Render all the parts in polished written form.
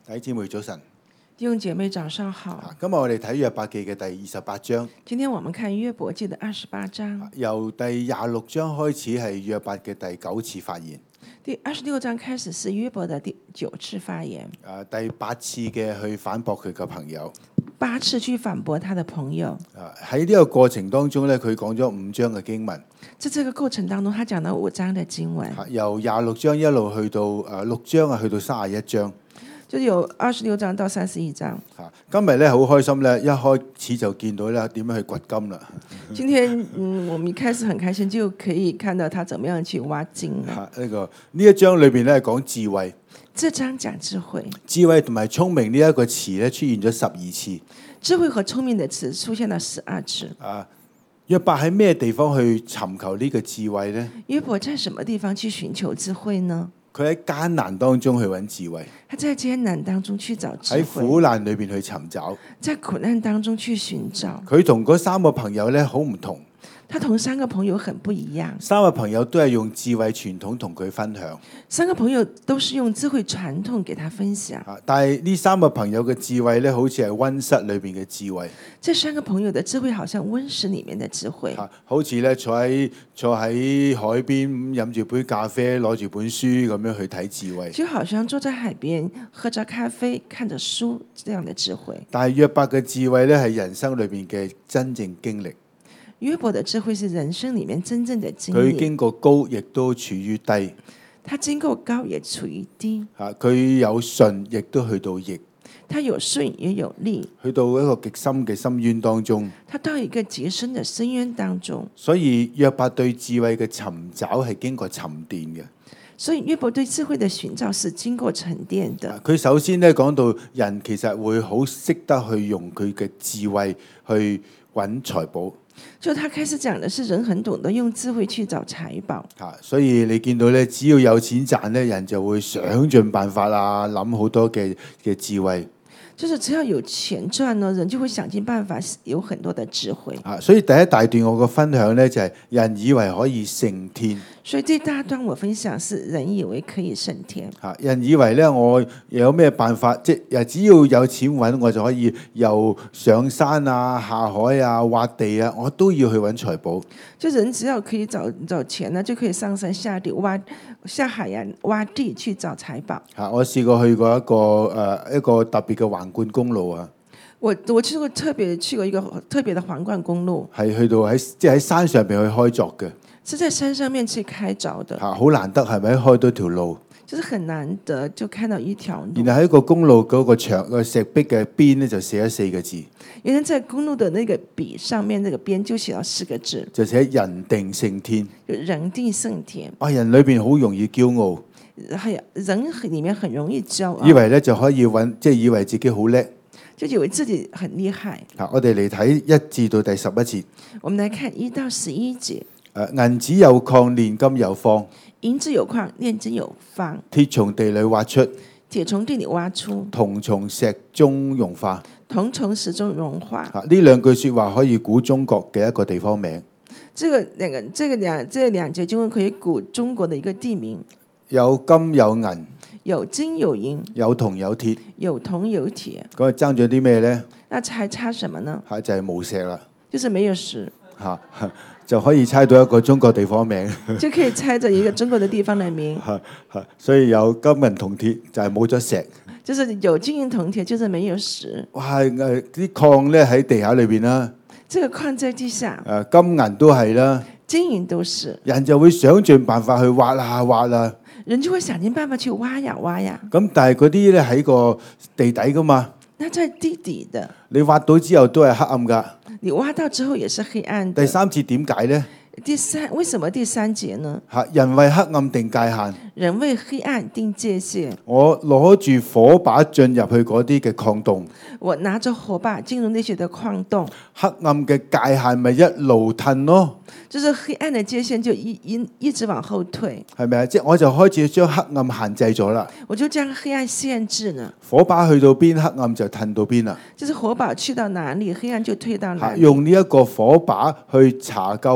弟兄姊妹早晨， 弟兄姐妹早上好。 今日我哋睇約伯記嘅第28章， 今天我們看約伯記的28章， 由第26章開始係約伯嘅第9次發言， 第26章開始是約伯的第9次發言， 第8次嘅去反駁佢嘅朋友。 8次去反駁他的朋友。 喺呢個過程當中咧，佢講咗5章嘅經文， 在這個過程當中，他講了5章的經文， 由26章一路去到6章去到31章， 就有26章到31章。 今日咧好開心咧，一開始就見到咧點樣去掘金啦。 今天我們一開始很開心，就可以看到他怎麼樣去挖金了。 呢一章裏邊咧講智慧， 這章講智慧， 智慧同埋聰明呢一個詞咧出現咗12次。 智慧和聰明的詞出現了12次。 約伯喺咩地方去尋求呢個智慧呢？ 約伯在什麼地方去尋求智慧呢？ 佢喺艱難當中去揾智慧， 他在艱難當中去找智慧， 喺苦難裏邊去尋找， 在苦難當中去尋找。 佢同嗰3個朋友咧好唔同， 他同3個朋友很不一樣。 3個朋友都係用智慧傳統同佢分享 3個朋友都是用智慧傳統給他分享。 但係呢3個朋友嘅智慧咧，好似係溫室裏邊嘅智慧。 這3個朋友的智慧好像溫室裡面的智慧， 好似咧坐喺海邊飲住杯咖啡，攞住本書咁樣去睇智慧。 就好像坐在海邊喝着咖啡，看着書這樣的智慧。 但係約伯嘅智慧咧，係人生裏邊嘅真正經歷。 約伯的智慧是人生裡面真正的經歷。 佢經過高，亦都處於低。 他經過高，也處於低。 佢有順，亦都去到逆。 他有順，也有逆。 去到一個極深嘅深淵當中。 他到一個極深的深淵當中。 所以約伯對智慧嘅尋找係經過沉澱嘅。 所以約伯對智慧的尋找是經過沉澱的。 佢首先咧講到人其實會好識得去用佢嘅智慧去揾財寶。 就他開始講的是人很懂得用智慧去找財寶。 所以你見到咧，只要有錢賺咧，人就會想盡辦法啊，諗好多嘅智慧。 就是只要有錢賺呢，人就會想盡辦法，有很多的智慧。 所以第一大段我個分享呢，就係人以為可以勝天。 所以這大段我分享是人以為可以勝天。 人以為呢，我有咩辦法，即係只要有錢揾，我就可以又上山啊、下海啊、挖地啊，我都要去揾財寶。 就人只要可以找錢呢，就可以上山下地下海洋挖地去找財寶。 我試過去過一個特別嘅橫貫公路啊。 我去過去過一個特別的橫貫公路， 係去到喺山上邊去開鑿嘅。 是在山上面去開鑿的。 好難得係咪開到條路？ 就是很難得就看到一條路。 然後喺個公路嗰個石壁嘅邊咧就寫咗4個字。 原來在公路的那個壁上面，那個邊就寫咗4個字， 就寫人定勝天。 就人定勝天。 人裏邊好容易驕傲， 係人裡面很容易驕傲， 以為咧就可以揾，即係以為自己好叻， 就以為自己很厲害。 我哋嚟睇1至到第11節。 我們來看1到11節。 銀子有礦，煉金有方。 銀子有礦，煉金有方。 鐵從地裏挖出， 鐵從地裏挖出。 銅從石中融化。 銅從石中融化。 呢兩句說話可以估中國嘅一個地方名。 這兩節經文可以估中國的一個地名。 有金有銀， 有金有銀， 有銅有鐵， 有銅有鐵。 咁啊爭咗啲咩呢？ 那還差什麼呢？ 就係冇石啦， 就是沒有石。 就可以猜到一個中國地方名， 就可以猜着一個中國的地方的名。 所以有金銀銅鐵就係冇咗石， 就是有金銀銅鐵，就是沒有石。 哇！啲礦咧喺地下裏邊啦， 這個礦在地下， 金銀都係啦， 金銀都是， 人就會想盡辦法去挖啊挖啊， 人就會想盡辦法去挖呀挖呀。 咁但係嗰啲咧喺個地底噶嘛， 那在地底的， 你挖到之後都係黑暗噶。 你挖到之後也是黑暗的。 第3節點解呢？ 為什麼第3節呢？ 人為黑暗定界限， 人為黑暗定界限。 我攞住火把進入去嗰啲嘅礦洞， 我拿着火把進入那些的礦洞， 黑暗嘅界限咪一路褪咯。 就是黑暗的界限就一直往後退， 係咪啊？即係我就開始將黑暗限制咗啦。 我就將黑暗限制了。 火把去到邊，黑暗就褪到邊啦。 就是火把去到哪裡，黑暗就退到哪裡。 用呢一個火把去查究幽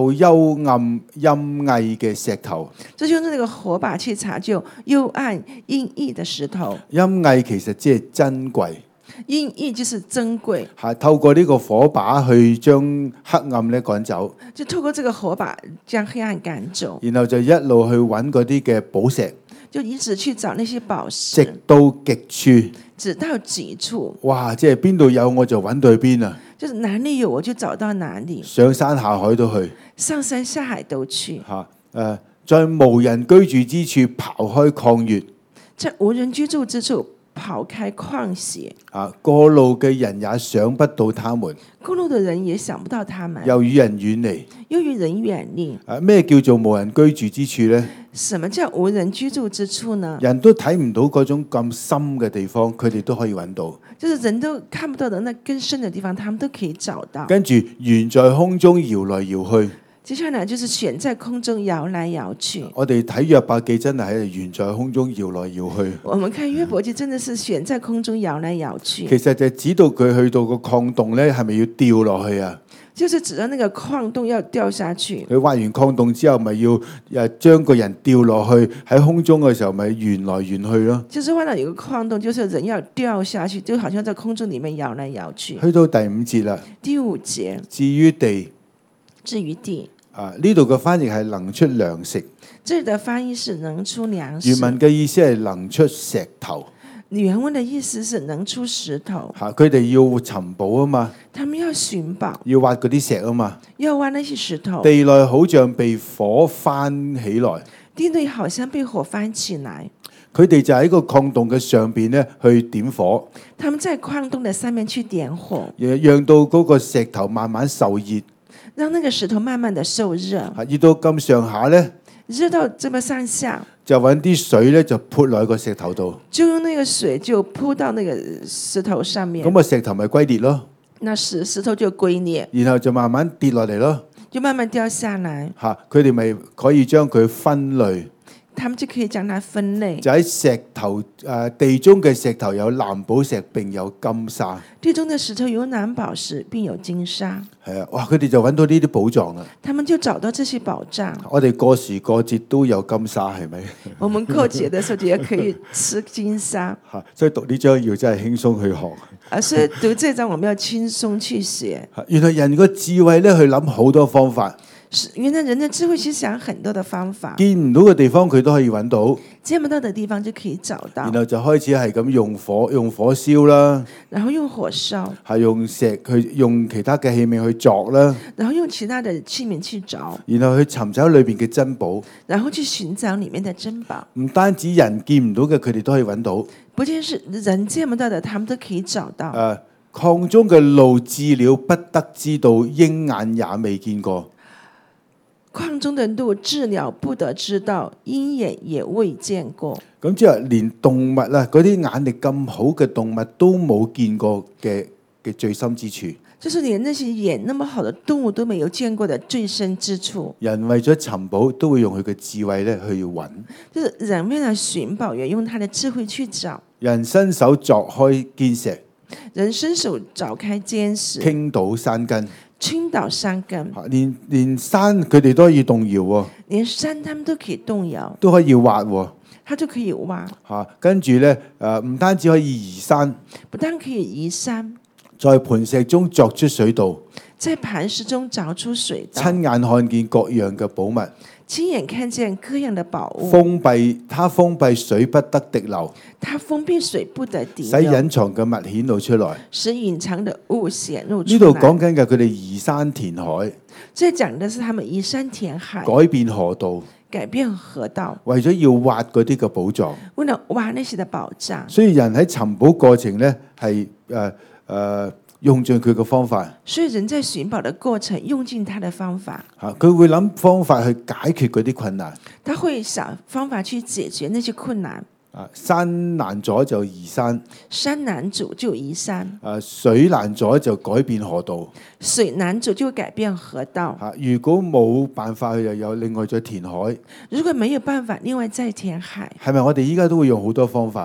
幽暗陰翳嘅石頭。 這就用那個火把去查究幽暗陰翳的石頭。 陰翳其實即係珍貴， 陰翳就是珍貴， 係透過呢個火把去將黑暗咧趕走， 就透過這個火把將黑暗趕走， 然後就一路去揾嗰啲嘅寶石， 就一直去找那些寶石， 直到極處。 直到極處。 哇！即係邊度有我就揾到去邊啊！ 就是哪裡有我就找到哪裡， 上山下海都去上山下海都去。 嚇。在無人居住之處刨開曠穴， 在無人居住之處刨開曠穴。 過路嘅人也想不到他們， 過路的人也想不到他們， 又與人遠離。 又與人遠離。 咩叫做無人居住之處呢？ 什麼叫無人居住之處呢？ 人都睇唔到嗰種咁深嘅地方，佢哋都可以揾到。 就是人都看不到的那更深的地方，他們都可以找到。 跟住懸在空中搖來搖去。 接下來就是懸在空中搖來搖去。 我哋睇約伯記真係喺度懸在空中搖來搖去。 我們看約伯記真的是懸在空中搖來搖去。 其實就指到佢去到個礦洞咧，係咪要掉落去啊？ 就是指到那個礦洞要掉下去。 佢挖完礦洞之後，咪要將個人掉落去，喺空中嘅時候咪懸來懸去咯。 就是挖到有個礦洞，就是人要掉下去，就好像在空中裡面搖來搖去。 去到第5節啦。 第5節， 至於地， 至於地。 呢度嘅翻譯係能出糧食。 這裡的翻譯是能出糧食。 原文嘅意思係能出石頭。 原文的意思是能出石頭。 佢哋要尋寶啊嘛。 他們要尋寶， 要挖嗰啲石啊嘛。 要挖那些石頭。 地內好像被火翻起來。 地內好像被火翻起來。 佢哋就喺個礦洞嘅上邊咧去點火。 他們在礦洞的上面去點火， 讓到嗰個石頭慢慢受熱。 讓那個石頭慢慢的受熱。 熱到咁上下咧， 熱到這麼上下， 就揾啲水咧就潑落個石頭度。 就用那個水就潑到那個石頭上面。 咁個石頭咪龜裂咯。 那石頭就龜裂， 然後就慢慢跌落嚟咯。 就慢慢掉下來。 佢哋咪可以將佢分類。 他們就可以將它分類。 就喺石頭地中嘅石頭有藍寶石並有金沙。 地中的石頭有藍寶石並有金沙。 係啊，哇！佢哋就揾到呢啲寶藏啦。 他們就找到這些寶藏。 我哋過時過節都有金沙，係咪？ 我們過節的時候也可以吃金沙。 所以讀呢章要真係輕鬆去學。 所以讀這章我們要輕鬆去學。 原來人個智慧咧，去諗好多方法。 原來人的智慧去想很多的方法， 見唔到嘅地方佢都可以揾到， 見不到的地方就可以找到。 然後就開始係咁用火燒啦， 然後用火燒， 係用石去用其他嘅器皿去鑿啦， 然後用其他的器皿去鑿， 然後去尋找裏邊嘅珍寶， 然後去尋找裡面的珍寶。 唔單止人見唔到嘅，佢哋都可以揾到。 不僅是人見不到的，他們都可以找到。 礦中嘅路鷙鳥不得知道，鷹眼也未見過。 礦中的路鷙鳥不得知道，鷹眼也未見過。 咁即係連動物啦，嗰啲眼力咁好嘅動物都冇見過嘅最深之處。 就是連那些眼那麼好的動物都沒有見過的最深之處。 人為咗尋寶，都會用佢嘅智慧咧去揾。 就是人為了尋寶，也用他的智慧去找。 人伸手鑿開堅石， 人伸手鑿開堅石， 傾倒山根。 傾倒山根， 連山佢哋都可以動搖喎， 連山他們都可以動搖， 都可以挖喎， 他就可以挖。 跟住咧唔單止可以移山， 不但可以移山， 在磐石中鑿出水道， 在磐石中鑿出水道， 親眼看見各樣嘅寶物， 親眼看見各樣的寶物。 他封閉水不得滴流， 他封閉水不得滴流， 使隱藏嘅物顯露出來， 使隱藏的物顯露出來。 呢度講緊嘅佢哋移山填海， 這講的是他們移山填海， 改變河道， 改變河道， 為咗要挖嗰啲嘅寶藏， 為了挖那些的寶藏。 所以人喺尋寶過程咧係用盡佢嘅方法， 所以人在尋寶的過程用盡他的方法， 佢會諗方法去解決嗰啲困難， 他會想方法去解決那些困難。 山難阻就移山， 山難阻就移山， 水難阻就改變河道， 水難阻就改變河道。 如果冇辦法，佢又有另外再填海。 如果沒有辦法，另外再填海。 係咪我哋依家都會用好多方法？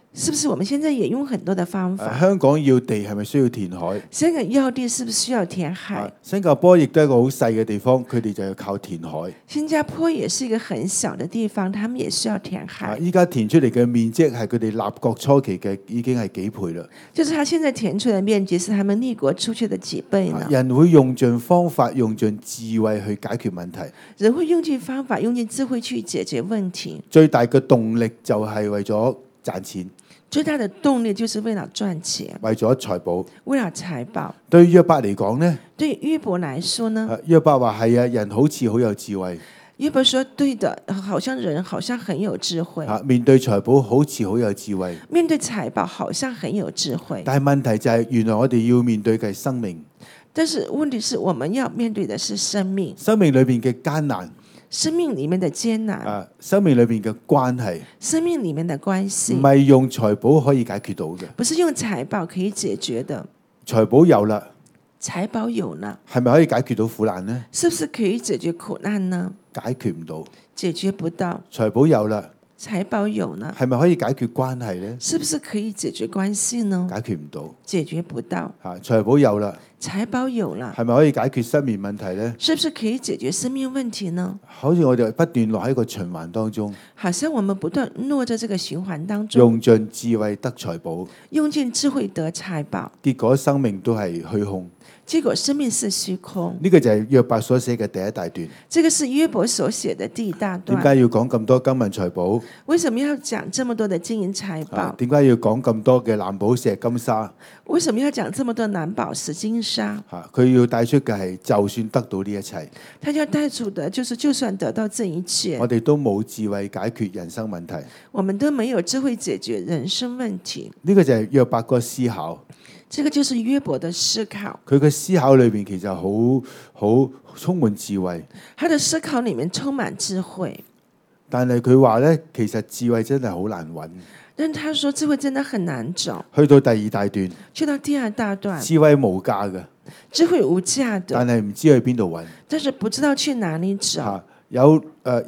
是不是我們現在也用很多的方法？ 香港要地係咪需要填海？ 香港要地是不是需要填海？ 新加坡亦都係一個好細嘅地方，佢哋就要靠填海。 新加坡也是一個很小的地方，他們也需要填海。 依家填出嚟嘅面積係佢哋立國初期嘅已經係幾倍啦。 就是他現在填出來的面積是他們立國出去的幾倍呢？ 人會用盡方法、用盡智慧去解決問題。 人會用盡方法、用盡智慧去解決問題。 最大嘅動力就係為咗賺錢。 最大的動力就是為了賺錢， 為咗財寶， 為了財寶。 對約伯嚟講呢？ 對約伯來說呢？ 約伯話係啊，人好似好有智慧。 約伯說對的，好像人好像很有智慧。 面對財寶好似好有智慧， 面對財寶好像很有智慧。 但係問題就係，原來我哋要面對嘅係生命。 但是問題是我們要面對的是生命， 生命裏邊嘅艱難。 生命裏面的艱難， 生命裏邊嘅關係， 生命裏面的關係， 唔係用財寶可以解決到嘅， 不是用財寶可以解決的。 財寶有啦， 財寶有啦， 係咪可以解決到苦難呢？ 是不是可以解決苦難呢？ 解決唔到， 解決不到。 財寶有啦， 財寶有呢， 係咪可以解決關係呢？ 是不是可以解決關係呢？ 解決唔到， 解決不到。 財寶有啦， 財寶有啦， 係咪可以解決生命問題呢？ 是不是可以解決生命問題呢？ 好似我哋不斷落喺個循環當中， 好像我們不斷落在這個循環當中， 用盡智慧得財寶， 用盡智慧得財寶， 結果生命都係虛空。 結果生命是虛空。 呢個就係約伯所寫嘅第一大段。 這個是約伯所寫的第一大段。 點解要講咁多金銀財寶？ 為什麼要講這麼多的金銀財寶？ 點解要講咁多嘅藍寶石金沙？ 為什麼要講這麼多藍寶石金沙？ 佢要帶出嘅係，就算得到呢一切， 他要帶出的就是，就算得到這一切， 我哋都冇智慧解決人生問題。 我們都沒有智慧解決人生問題。 呢個就係約伯個思考。 這個就是約伯的思考。 佢嘅思考裏面其實好充滿智慧。 他的思考裏面充滿智慧。 但係佢話呢，其實智慧真係好難揾。 但他說智慧真的很難找。 去到第二大段， 去到第二大段， 智慧無價嘅， 智慧無價的， 但係唔知去邊度揾。 但是不知道去哪裡找。 有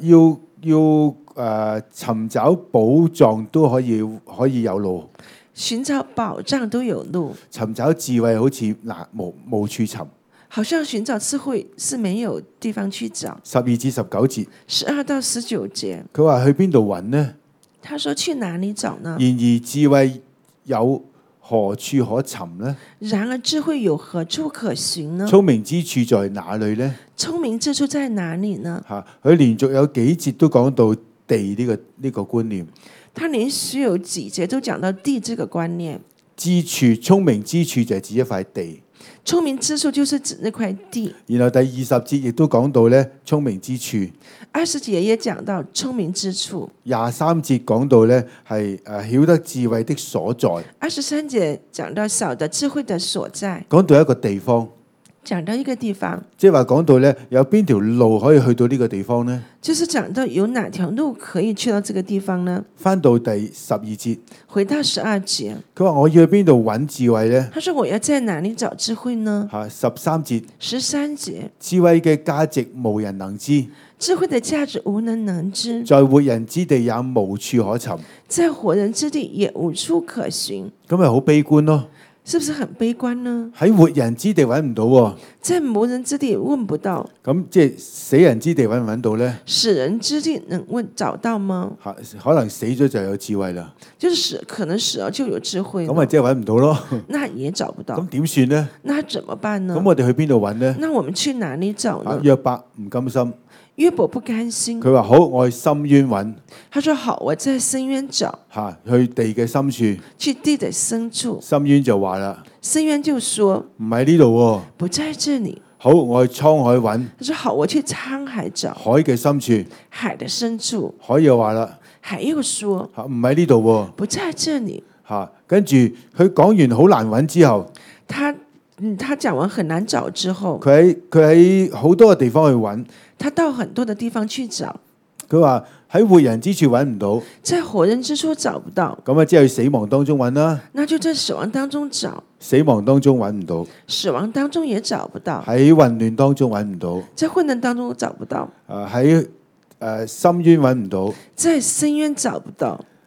尋找寶藏都可以有路。 尋找寶藏都有路， 尋找智慧好似無處尋。 好像尋找智慧是沒有地方去找。 12至19節 ，12到19節， 佢話去邊度揾呢？ 他說去哪裡找呢？ 然而智慧有何處可尋呢？ 然而智慧有何處可尋呢？ 聰明之處在哪裡呢？ 聰明之處在哪裡呢？ 佢連續有幾節都講到地呢個觀念。 他連續有幾節都講到地這個觀念。 之處，聰明之處就係指一塊地。 聰明之處就是指那塊地。 然後第20節亦都講到咧聰明之處。 20節也講到聰明之處。 23節講到咧係曉得智慧的所在。 23節講到曉得智慧的所在。 講到一個地方。 講到一個地方， 即係話講到咧有邊條路可以去到呢個地方呢？ 就是講到有哪條路可以去到這個地方呢？ 翻到第12節， 回到12節， 佢話我要去邊度揾智慧呢？ 他說我要在哪裡找智慧呢 ？13節 ，13節， 智慧嘅價值無人能知， 智慧的價值無人能知， 在活人之地也無處可尋， 在活人之地也無處可尋。 咁咪好悲觀咯？ 是不是很悲觀呢？ 喺活人之地揾唔到喎， 在無人之地問不到， 咁即係死人之地揾唔揾到呢？ 死人之地能找到嗎？ 可能死咗就有智慧啦， 就是可能死了就有智慧， 咁咪即係揾唔到咯。 那也找不到， 咁點算呢？ 那怎麼辦呢？ 咁我哋去邊度揾呢？ 那我們去哪裡找呢？ 約伯唔甘心。 約伯不甘心， 佢話好，我去深淵揾。 他說好，我在深淵找。 去地嘅深處。 去地的深處。 深淵就話啦。 深淵就說唔喺呢度喎。 不在這裡。 好，我去滄海揾。 他說好，我去滄海找。 海嘅深處。 海的深處。 海又話啦。 海又說唔喺呢度喎。 不在這裡。 跟住佢講完好難揾之後。 他講完很難找之後， 佢喺好多個地方去揾， 他到很多的地方去找。 佢話喺活人之處揾唔到， 在活人之處找不到， 咁啊即係死亡當中揾啦。 那就在死亡當中找， 死亡當中揾唔到， 死亡當中也找不到， 喺混亂當中揾唔到， 在混亂當中找不到， 喺深淵揾唔到， 在深淵找不到。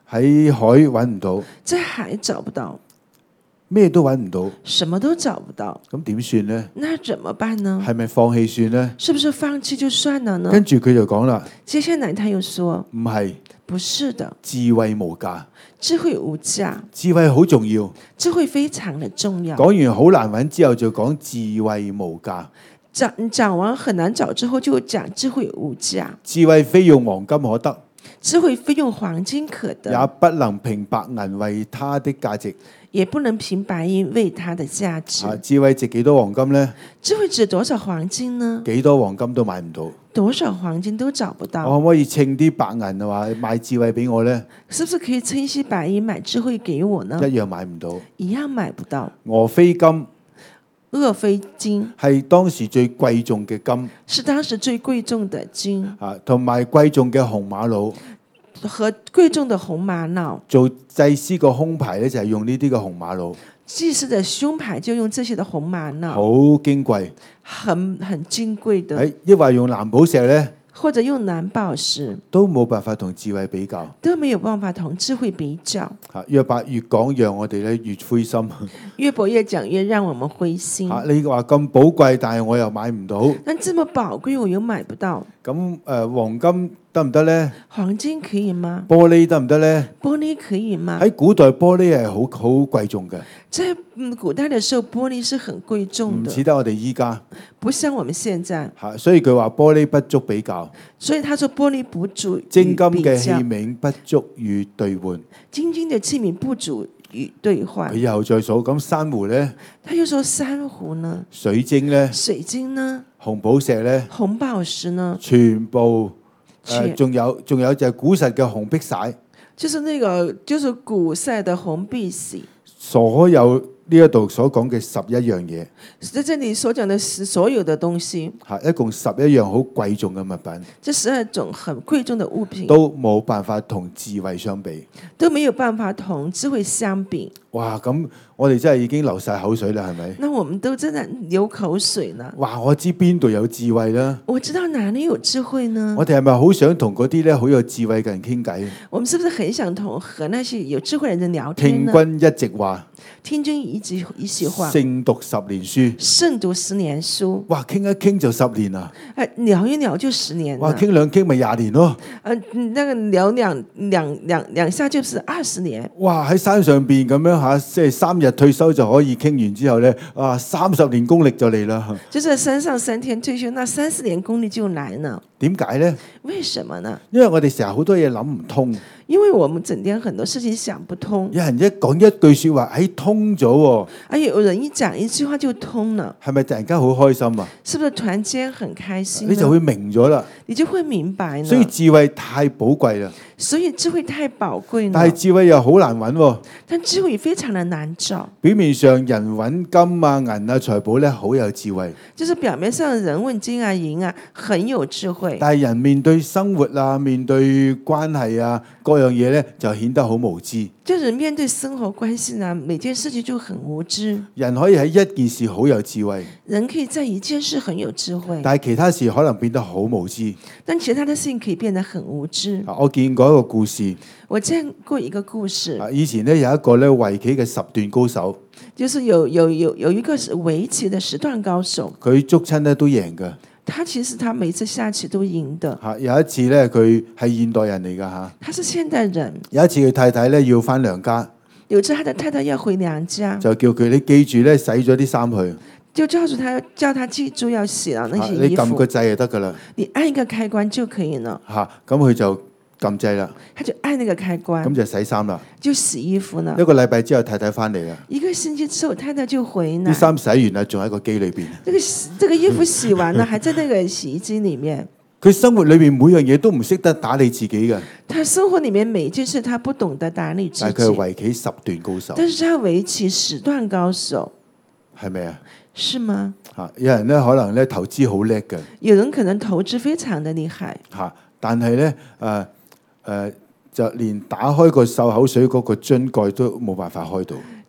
喺海揾唔到， 在海找不到， 咩都揾唔到， 什麼都找不到， 咁點算呢？ 那怎麼辦呢？ 係咪放棄算呢？ 是不是放棄就算了呢？ 跟住佢就講啦， 接下來他又說， 唔係， 不是的， 智慧無價， 智慧無價， 智慧好重要。 智慧非常的重要。 講完好難揾之後，就講智慧無價。 講完很難找之後，就講智慧無價。 智慧非用黃金可得， 智慧非用黃金可得， 也不能憑白銀為它的價值。 也不能憑白銀為它的價值。 智慧值幾多黃金呢？ 智慧值多少黃金呢？ 幾多黃金都買唔到。 多少黃金都找不到。 我可唔可以稱啲白銀話買智慧俾我呢？ 是不是可以稱一些白銀買智慧給我呢？ 一樣買唔到。 一樣買不到。 俄非金， 俄非金係當時最貴重嘅金， 是當時最貴重的金， 同埋貴重嘅紅瑪瑙。 和貴重的紅瑪瑙， 做祭司個胸牌咧就係用呢啲嘅紅瑪瑙， 祭司的胸牌就用這些的紅瑪瑙， 好矜貴， 很矜貴的。 抑或用藍寶石咧， 或者用藍寶石， 都冇辦法同智慧比較， 都沒有辦法同智慧比較。 約伯越講，讓我哋咧越灰心。 約伯越講越讓我們灰心。 你話咁寶貴，但係我又買唔到。 但這麼寶貴，我又買不到。 咁黃金得唔得呢？ 黃金可以嗎？ 玻璃得唔得呢？ 玻璃可以嗎？ 喺古代玻璃係好貴重嘅。 在古代的時候，玻璃是很貴重的， 唔似得我哋依家， 不像我們現在。 所以佢話玻璃不足比較。 所以他說玻璃不足與精金嘅器比較， 皿不足與兌換。 精金的器皿不足與兌換。 佢又再數，咁珊瑚呢？ 他又說珊瑚呢？ 水晶呢？ 水晶呢？ 紅寶石呢？ 紅寶石呢？ 全部仲有就係古實嘅紅碧璽， 就是古塞的紅碧璽。 所有呢一度所講嘅11樣嘢， 在這裡所講的是所有的東西， 一共11樣好貴重嘅物品， 這12種很貴重的物品都冇辦法同智慧相比， 都沒有辦法同智慧相比。 哇！咁我哋真係已經流晒口水啦，係咪？ 那我們都真的流口水了。 哇！我知邊度有智慧啦？ 我知道哪裡有智慧呢？ 我哋係咪好想同嗰啲咧好有智慧嘅人傾偈？ 我們是不是很想和那些有智慧的人聊天呢？ 聽君一席話， 聽君一席話， 勝讀10年書， 勝讀10年書。 哇！傾一傾就10年啦， 聊一聊就10年。 哇！傾兩傾咪20年咯。 那個聊兩下就是20年。 哇！喺山上邊咁樣嚇，即係3日退休就可以傾完之後咧，30年功力就嚟啦。 就在山上3天退休，那30年功力就來了。 點解呢？ 為什麼呢？ 因為我哋成日好多嘢諗唔通。 因為我們整天很多事情想不通。 有人一講一句説話，通咗喎。 而有人一講一句話就通了。 係咪突然間好開心啊？ 是不是突然間很開心？ 你就會明咗啦。 你就會明白了。 所以智慧太寶貴啦。 所以智慧太寶貴了。 但係智慧又好難揾喎。 但智慧非常的難找。 表面上人揾金啊銀啊財寶咧，好有智慧。 就是表面上人問金啊銀啊，很有智慧。 但係人面對生活啊，面對關係啊，各樣嘢咧就顯得好無知。 就是面對生活關係啊，每件事情就很無知。 人可以喺一件事好有智慧， 人可以在一件事很有智慧， 但係其他事可能變得好無知。 但其他的事情可以變得很無知。 我見過一個故事， 我見過一個故事。 以前咧有一個咧圍棋嘅10段高手， 就是有一個圍棋的10段高手， 佢捉親咧都贏嘅。 其實他每次下棋都贏的。 有一次咧，佢係現代人嚟噶。 他是現代人。 有一次佢太太咧要翻娘家， 有次他的太太要回娘家， 就叫佢你記住咧洗咗啲衫去， 就叫他記住要洗了那些衣服。 你撳個掣就得噶啦， 你按一個開關就可以了。 咁佢就撳掣啦， 他就按那個開關， 咁就洗衫啦， 就洗衣服啦。 一個禮拜之後太太翻嚟啦， 一個星期之後太太就回來， 啲衫洗完啦，仲喺個機裏邊。 這個衣服洗完了，還在那個洗衣機裏面。 佢生活裏面每樣嘢都唔識得打理自己嘅。 他生活裏面每一件事他不懂得打理自己。 但係佢係圍棋10段高手。 但是他圍棋10段高手， 係咪啊？ 是嗎？ 有人咧可能咧投資好叻嘅， 有人可能投資非常的厲害， 但係咧就連打開個漱口水嗰個樽蓋都冇辦法開到。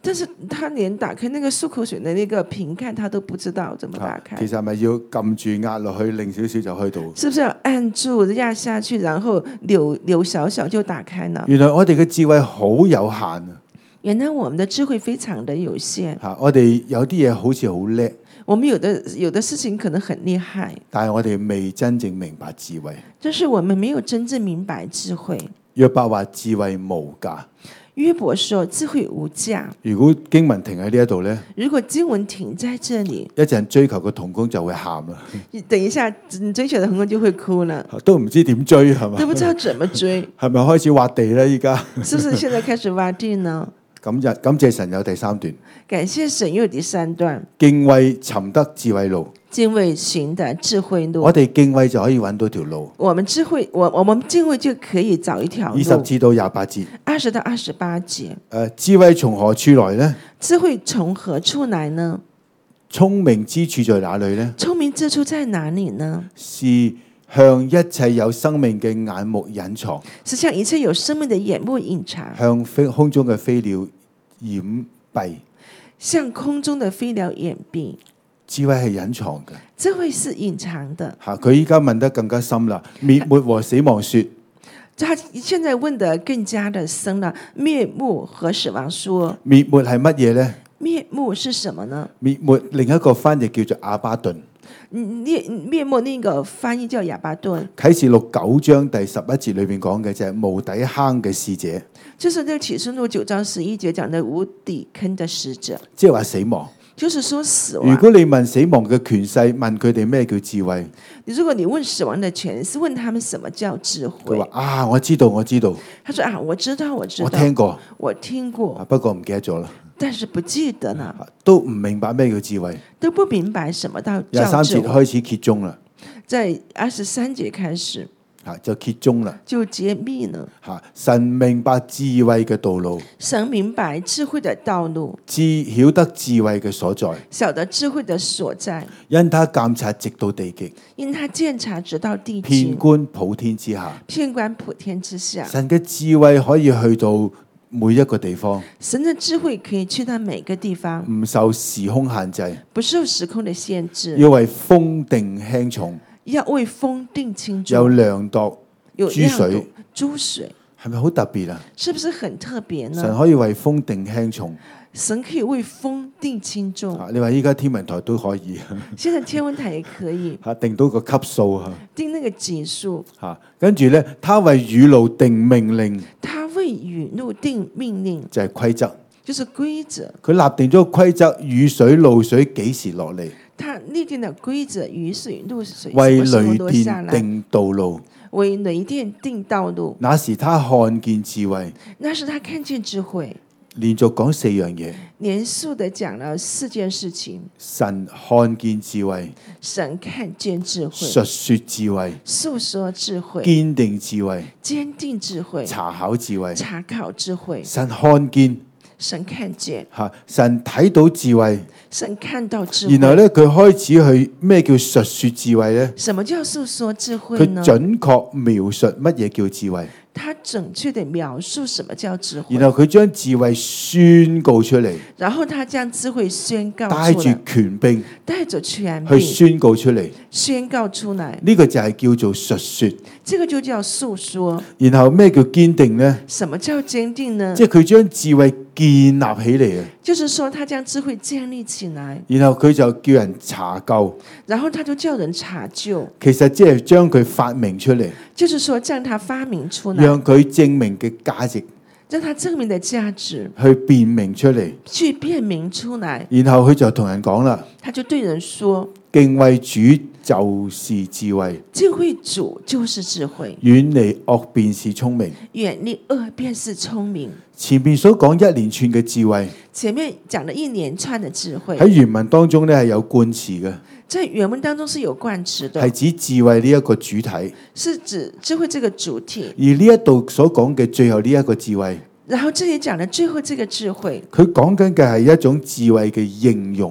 但是他連打開那個漱口水的那個瓶蓋，他都不知道怎麼打開。 其實係咪要撳住壓落去，擰少少就開到？ 是不是要按住壓下去，然後扭小小就打開呢？ 原來我哋嘅智慧好有限啊！ 原來我們的智慧非常的有限。 我哋有啲嘢好似好叻， 我們有的事情可能很厲害， 但係我哋未真正明白智慧。 但是我們沒有真正明白智慧。 約伯話智慧無價。 約伯說智慧無價。 如果經文停喺呢一度呢， 如果經文停在這裡， 一陣追求個同工就會喊啦。 等一下你追求的同工就會哭了， 都唔知點追係嘛？ 都不知道怎麼追。 係咪開始挖地呢？依家是不是現在開始挖地呢？ 感謝神有第三段， 感謝神又有第三段， 敬畏尋得智慧路。 敬畏行的智慧路。 我哋敬畏就可以揾到條路。 我們智慧，我們敬畏就可以找一條路。 20至到28節 ，20到28節。 智慧從何處來呢？ 智慧從何處來呢？ 聰明之處在哪裡呢？ 聰明之處在哪裡呢？ 是向一切有生命嘅眼目隱藏， 是向一切有生命的眼目隱藏， 向空中嘅飛鳥掩蔽， 向空中的飛鳥掩蔽。 智慧係隱藏嘅， 智慧是隱藏的。 佢依家問得更加深啦。滅沒和死亡說， 他現在問得更加的深了。滅沒和死亡說， 滅沒係乜嘢呢？ 滅沒是什麼呢？ 滅沒另一個翻譯叫做亞巴頓。 滅沒另一個翻譯叫亞巴頓。 啟示錄9章第11節裏邊講嘅就係無底坑嘅使者， 就是呢啟示錄9章11節講的無底坑的使者， 即係話死亡。 就是說死亡。 如果你問死亡嘅權勢，問佢哋咩叫智慧？ 如果你問死亡的權勢，問他們什麼叫智慧？ 佢話啊，我知道，我知道。 他說啊，我知道，我知道。 我聽過， 我聽過， 不過唔記得咗啦。 但是不記得啦， 都唔明白咩叫智慧， 都不明白什麼叫智慧。 23節開始揭盅啦， 在23節開始就揭盅啦， 就揭秘了。 神明白智慧嘅道路， 神明白智慧的道路， 曉得智慧嘅所在， 曉得智慧的所在， 因他監察直到地極， 因他監察直到地極， 遍觀普天之下， 遍觀普天之下。 神嘅智慧可以去到每一個地方， 神的智慧可以去到每個地方， 唔受時空限制， 不受時空的限制， 要為風定輕重， 要為風定輕重， 有量度有諸水， 諸水係咪好特別啊？ 是不是很特別呢？ 神可以為風定輕重， 神可以為風定輕重。 你話依家天文台都可以， 現在天文台也可以定到個級數， 定那個級數。 跟住呢，他為雨露定命令， 他為雨露定命令， 就係規則， 就是規則。 佢立定咗個規則，雨水露水幾時落嚟？ 他立定的規則，雨水露水為雷什麼時候落下來？ 電定道路， 為雷電定道路。 那時他看見智慧， 那時他看見智慧。 連續講4樣嘢， 連續的講了4件事情。 神看見智慧， 神看見智慧， 述說智慧， 訴說智慧， 堅定智慧， 堅定智慧， 查考智慧， 查考智慧。 神看見， 神看見， 神睇到智慧， 神看到智慧。 然後咧，佢開始去咩叫述說智慧咧？ 什麼叫訴說智慧佢呢？ 準確描述乜嘢叫智慧。 他準確地描述什麼叫智慧， 然後佢將智慧宣告出嚟， 然後他將智慧宣告出來， 帶住權柄， 帶着權去柄宣告出嚟， 宣告出來。 呢個就係叫做述說。 這個就叫訴說。 然後咩叫堅定呢？ 什麼叫堅定呢？ 即係佢將智慧建立起嚟啊！ 就是說，他將智慧建立起來， 然後佢就叫人查究， 然後他就叫人查究。 其實即係將佢發明出嚟， 就是說將他發明出來， 讓佢證明嘅價值， 讓他證明的價值去辨明出嚟， 去辨明出來。 然後佢就同人講啦， 他就對人說： 敬畏主就是智慧， 敬畏主就是智慧， 遠離惡便是聰明。 遠離惡便是聰明。 前面所講一連串嘅智慧， 前面講了一連串的智慧， 喺原文當中咧係有冠詞嘅， 在原文當中是有冠詞的， 係指智慧呢一個主體， 是指智慧這個主體。 而呢一度所講嘅最後呢一個智慧， 然後這裡講的最後這個智慧， 佢講緊嘅係一種智慧嘅應用。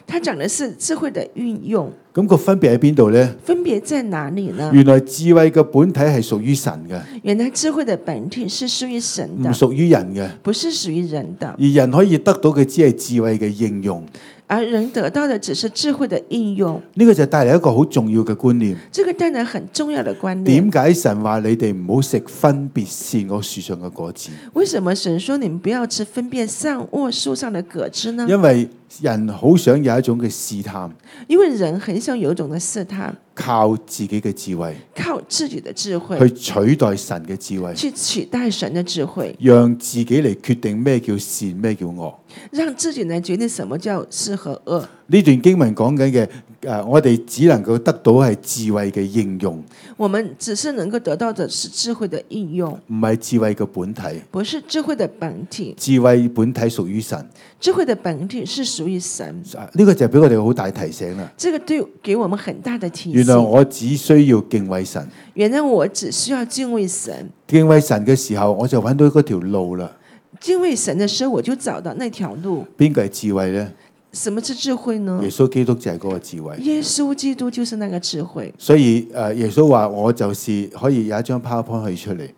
它講的是智慧的運用， 咁個分別喺邊度呢？ 分別在哪裡呢？ 原來智慧嘅本體係屬於神嘅， 原來智慧的本體是屬於神唔的， 屬於人嘅。 不是屬於人的， 而人可以得到嘅只係智慧嘅應用。 而人得到的只是智慧的應用。 呢個就帶嚟一個好重要嘅觀念。 這個帶來很重要的觀念。 點解神話你哋唔好食分別善惡樹上嘅果子？ 為什麼神說你們不要吃分辨善惡樹上的果子呢？ 因為人好想有一種嘅試探， 因為人很想有一種的試探， 靠自己嘅智慧靠自己的智慧去取代神嘅智慧， 去取代神的智慧， 讓自己嚟決定咩叫善，咩叫惡。 讓自己來決定什麼叫是和惡。 呢段經文講緊嘅，我哋只能夠得到係智慧嘅應用， 我們只是能夠得到的是智慧的應用， 唔係智慧嘅本體。 不是智慧的本體。 智慧本體屬於神， 智慧的本體是屬於神。 呢個就俾我哋好大提醒啦。 這個對給我們很大的提醒。 原來我只需要敬畏神， 原來我只需要敬畏神。 敬畏神嘅時候，我就揾到嗰條路啦。 敬畏神的時候，我就找到那條路。 邊個係智慧呢？ 什麼是智慧呢？ 耶穌基督就係嗰個智慧。 耶穌基督就是那個智慧。 所以耶穌話我就是可以有一張 PowerPoint 可以出嚟。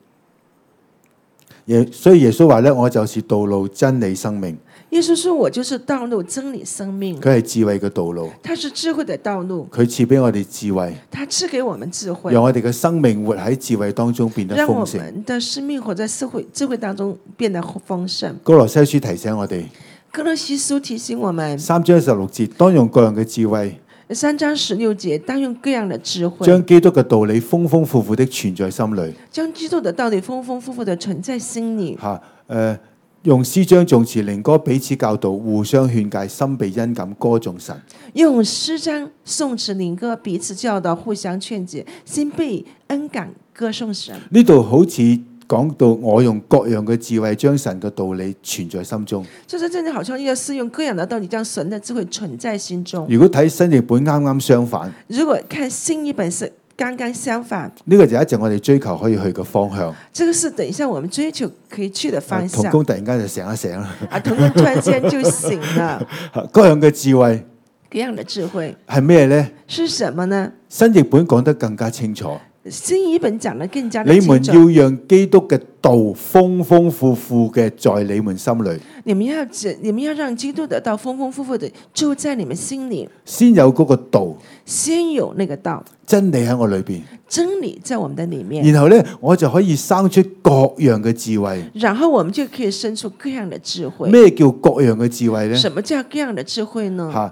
所以耶穌話咧，我就是道路、真理、生命。 耶穌說我就是道路、真理、生命。 佢係智慧嘅道路， 他是智慧的道路。 佢賜俾我哋智慧， 他賜給我們智慧， 讓我哋嘅生命活喺智慧當中變得讓我豐盛。 們的生命活在智慧當中變得豐盛。 歌羅西書提醒我哋， 歌羅西書提醒我們 3章16節，當用各樣嘅智慧。 3章16節，當用各樣的智慧， 將基督嘅道理豐豐富富的存在心裏。 將基督的道理豐豐富富的存在心裏。 用詩章頌詞靈歌彼此教導，互相勸誡，心被恩感歌頌神。 用詩章頌詞靈歌彼此教導，互相勸誡，心被恩感歌頌神。 呢度好似講到我用各樣嘅智慧將神嘅道理存在心中。 就是真的好像要是用各樣的道理將神的智慧存在心中。 如果睇新譯本啱啱相反。 如果看新譯本是剛剛相反。 呢個就一直我哋追求可以去嘅方向。 這個是等一下我們追求可以去的方向。 同工突然間就醒一醒啦。 同工突然間就醒了。 各樣嘅智慧。 各樣的智慧係咩呢？ 是什麼呢？ 新譯本講得更加清楚。 新譯本講得更加的清楚。 你們要讓基督嘅道豐豐富富嘅在你們心裏。 你們要讓基督的道豐豐富富的住在你們心裏。 先有嗰個道， 先有那個道， 真理喺我裏邊， 真理在我們的裏面。 然後呢，我就可以生出各樣嘅智慧。 然後我們就可以生出各樣的智慧。 咩叫各樣嘅智慧呢？ 什麼叫各樣的智慧呢？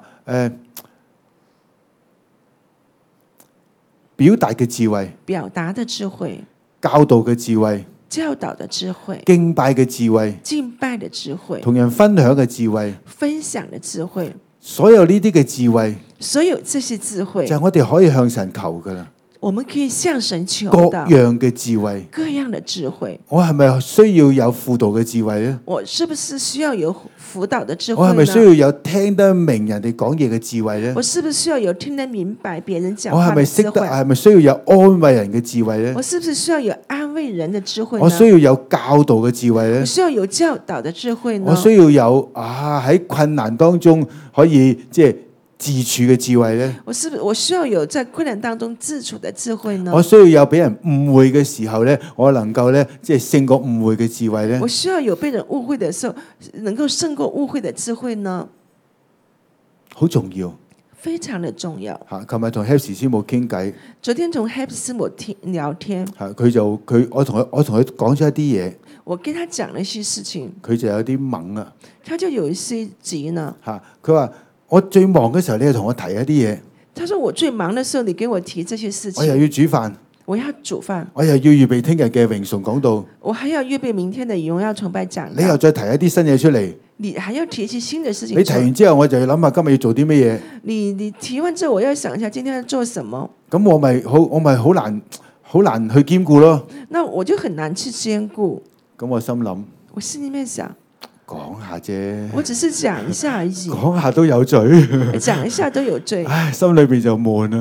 表達嘅智慧， 表達的智慧， 教導嘅智慧， 教導的智慧， 敬拜嘅智慧， 敬拜的智慧， 同人分享嘅智慧， 分享的智慧， 所有呢啲嘅智慧， 所有這些智慧， 就係我哋可以向神求噶啦。 我們可以向神求各的樣嘅智慧， 各樣的智慧。 我係咪需要有輔導嘅智慧呢？ 我是不是需要有輔導的智慧呢？ 我係咪需要有聽得明人哋講嘢嘅智慧呢？ 我是不是需要有聽得明白別人講我係咪識得？ 話的智慧？ 係咪需要有安慰人嘅智慧呢？ 我是不是需要有安慰人的智慧呢？ 我需要有教導嘅智慧呢？ 我需要有教導的智慧呢？ 我需要有喺困難當中可以即係自處嘅智慧呢？ 我需要有在困難當中自處的智慧呢？ 我需要有俾人誤會嘅時候呢，我能夠呢，即係勝過誤會嘅智慧呢？ 我需要有被人誤會的時候，能夠勝過誤會的智慧呢？ 好重要， 非常的重要。 琴日同 Happy 師母傾偈， 昨天同 Happy 師母聊天， 我同佢講咗一啲嘢， 我跟他講了一些事情， 佢就有啲懵啊， 他就有一些急呢。 佢話我最忙嘅時候，你又同我提一啲嘢。 他說我最忙的時候，你給我提這些事情， 我又要煮飯， 我要煮飯， 我又要預備聽日嘅榮崇講道， 我還要預備明天的榮耀崇拜講道。 你又再提一啲新嘢出嚟， 你還要提一些新的事情。 你提完之後，我就要諗下今日要做啲乜嘢。 你提完之後，我要想一下今天要做什麼。 咁我咪好難去兼顧咯。 那我就很難去兼顧。 咁我心諗， 我心裡面想， 講下啫， 我只是講一下而已， 講下都有罪， 講一下都有罪， 唉，心裏邊就悶啊。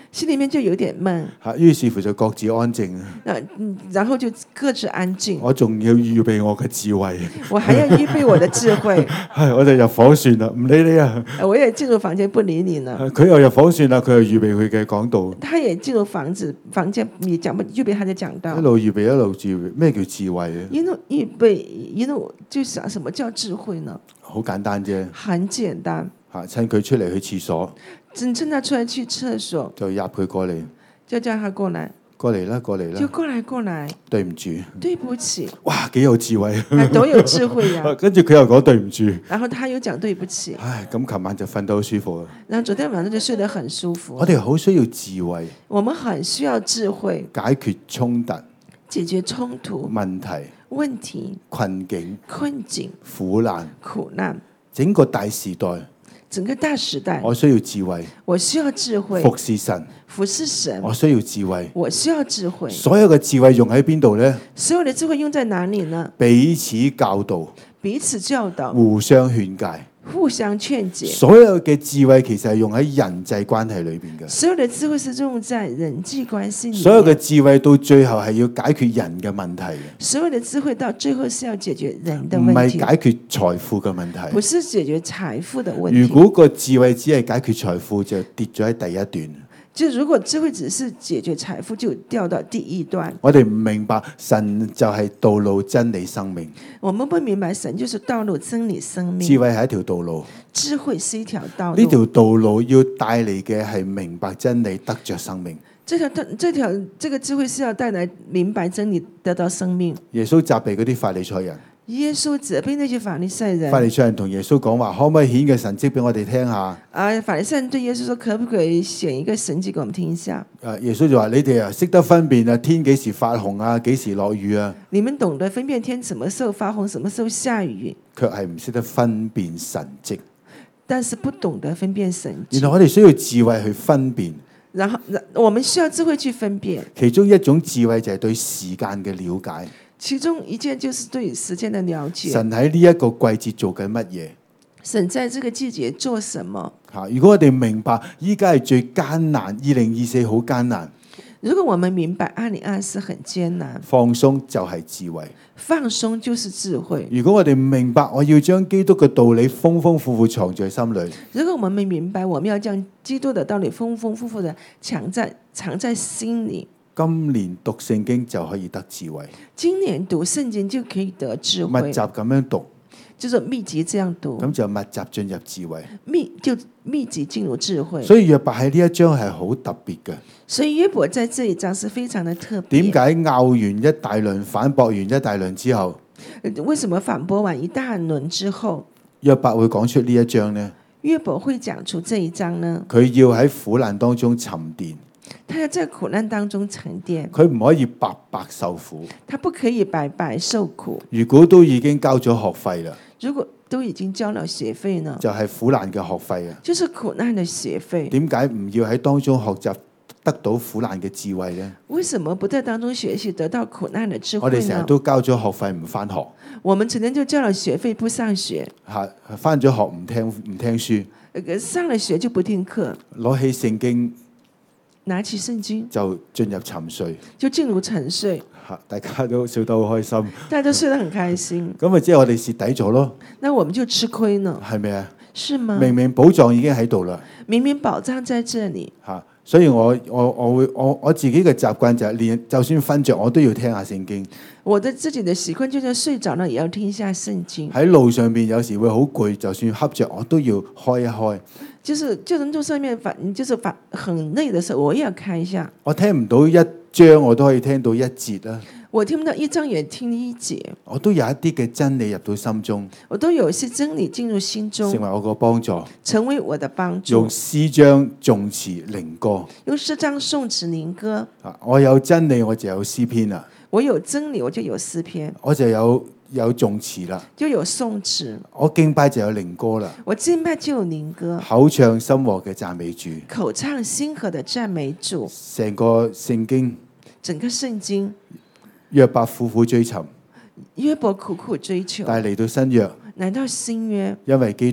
心裡面就有點悶。 於是乎就各自安靜。 然後就各自安靜。 我仲要預備我嘅智慧， 我還要預備我的智慧。 我就入房算啦，唔理你啊。 我也進入房間不理你了。 佢又入房算啦，佢又預備佢嘅講道。 他也進入房間，你預備他的講道。 一路預備一路預備，咩叫智慧啊？ 一路預備一路就想什麼叫智慧呢？ 好簡單啫。 很簡單。 趁佢出嚟去廁所， 趁他出來去廁所， 就入佢過嚟， 就叫他過來。 過嚟啦，過嚟啦。 就過來。對唔住。對不起。 哇，幾有智慧。 都有智慧呀。 跟住佢又講對唔住。 然後他又講對不起。 咁琴晚就瞓得好舒服啊。 然後昨天晚上就睡得很舒服。 我哋好需要智慧。 我們很需要智慧。 解決衝突。 解決衝突。問題。困境。苦難。整個大時代，我需要智慧。服侍神，我需要智慧。所有嘅智慧用喺邊度呢？所有嘅智慧用在哪裡呢？彼此教導，互相勸誡。所有嘅智慧其實係用喺人際關係裏邊嘅。所有嘅智慧是用在人際關係裏面。所有嘅智慧到最後係要解決人嘅問題。所有嘅智慧到最後是要解決人的問題，唔係解決財富嘅問題。不是解決財富的問題。如果個智慧只係解決財富，就跌咗喺第一段。就如果智慧只是解決財富，就掉到第一段。我哋唔明白神就係道路、真理、生命。我們不明白神就是道路、真理、生命。智慧係一條道路，智慧是一條道路。呢條道路要帶嚟嘅係明白真理，得着生命。這個智慧是要帶來明白真理，得到生命。耶穌責備嗰啲法利賽人。耶穌責備那些法利賽人。法利賽人同耶穌講話，可唔可以顯個神蹟俾我哋聽下？法利賽人對耶穌說，可不可以顯一個神蹟給我們聽一下？耶穌就話：你哋識得分辨天幾時發紅啊，幾時落雨啊？你們懂得分辨天什麼時候發紅，什麼時候下雨，卻係唔識得分辨神蹟。但是不懂得分辨神蹟。原來我哋需要智慧去分辨。然後我們需要智慧去分辨。其中一種智慧就係對時間嘅了解。其中一件就是對時間的了解。神喺呢一個季節做緊乜嘢？神在這個季節做什麼？如果我哋明白依家係最艱難，2024好艱難。如果我們明白2024很艱難，放鬆就係智慧。放鬆就是智慧。如果我哋唔明白，我要將基督嘅道理豐豐富富藏在心裏。如果我們明白，我們要將基督的道理豐豐富富的藏在心裏。今年讀聖經就可以得智慧。今年讀聖經就可以得智慧。密集咁樣讀，就是密集這樣讀，咁就密集進入智慧。密集進入智慧。所以約伯喺呢一章係好特別嘅。所以約伯在這一章是非常的特別。點解拗完一大輪，反駁完一大輪之後，為什麼反駁完一大輪之後，約伯會講出呢一章呢？約伯會講出這一章呢？佢要喺苦難當中沉澱。他要在苦難當中沉澱，佢唔可以白白受苦，他不可以白白受苦。如果都已經交咗學費啦，如果都已經交了學費呢，就係苦難嘅學費啊，就是苦難的學費。點解唔要喺當中學習得到苦難嘅智慧呢？為什麼不在當中學習得到苦難的智慧呢？我哋成日都交咗學費唔返學，我們成日就交了學費不上學，返咗學唔聽書，上了學就不聽課，攞起聖經。拿起聖經就進入沉睡，大家都笑得好開心，大家都睡得很開心。咁咪即係我哋蝕底咗咯？那我們就吃虧呢？係咪啊？是嗎？明明寶藏已經喺度啦，明明寶藏在這裏。所以我自己嘅習慣就係連就算瞓着我都要聽下聖經。我的自己的習慣就算睡着了也要聽一下聖經。喺路上邊有時會好攰，就算瞌着我都要開一開。就是路上面很累的時候，我也要開一下。我聽唔到一章，我都可以聽到一節啦。我聽不到一章也聽一節。我都有一啲嘅真理入到心中。我都有一些真理進入心中，成為我個幫助。成為我的幫助。用詩章、頌詞、靈歌。用詩章、頌詞、靈歌。我有真理，我就有詩篇啦。我有真理，我就有詩篇。我就有頌詞啦，就有頌詞。我敬拜就有靈歌啦，我敬拜就有靈歌。口唱心和嘅讚美主，口唱心和的讚美主。成個聖經，整個聖經，約伯苦苦追尋，約伯苦苦追求。但係嚟到新約，因為基督，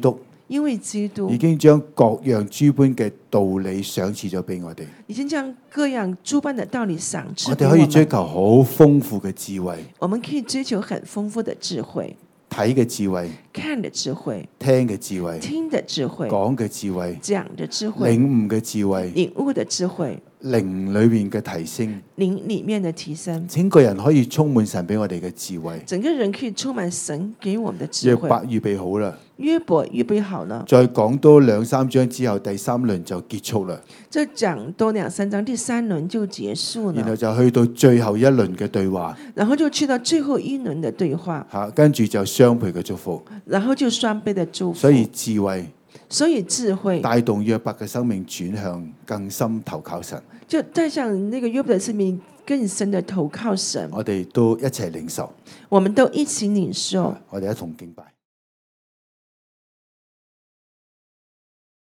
因為基督已經將各樣諸般嘅道理賞賜咗俾我哋， 已經將各樣諸般的道理賞賜。 我哋可以追求好豐富嘅智慧， 我們可以追求很豐富的智慧。 睇嘅智慧， 看的智慧， 聽嘅智慧， 聽的智慧， 講嘅智慧， 講的智慧， 領悟嘅智慧， 領悟的智慧， 靈裏面嘅提升， 靈裏面的提升， 整個人可以充滿神俾我哋嘅智慧， 整個人可以充滿神給我們的智慧。 約伯預備好啦， 約伯預備好了， 再講多兩三章之後，第三輪就結束啦。 再講多兩三章，第三輪就結束了。 然後就去到最後一輪嘅對話， 然後就去到最後一輪的對話。 跟住就雙倍嘅祝福， 然後就雙倍的祝福。 所以智慧帶動約伯嘅生命轉向更深投靠神， 就帶向那個約伯的生命更深的投靠神。 我哋都一齊領受， 我們都一起領受， 我哋一同敬拜。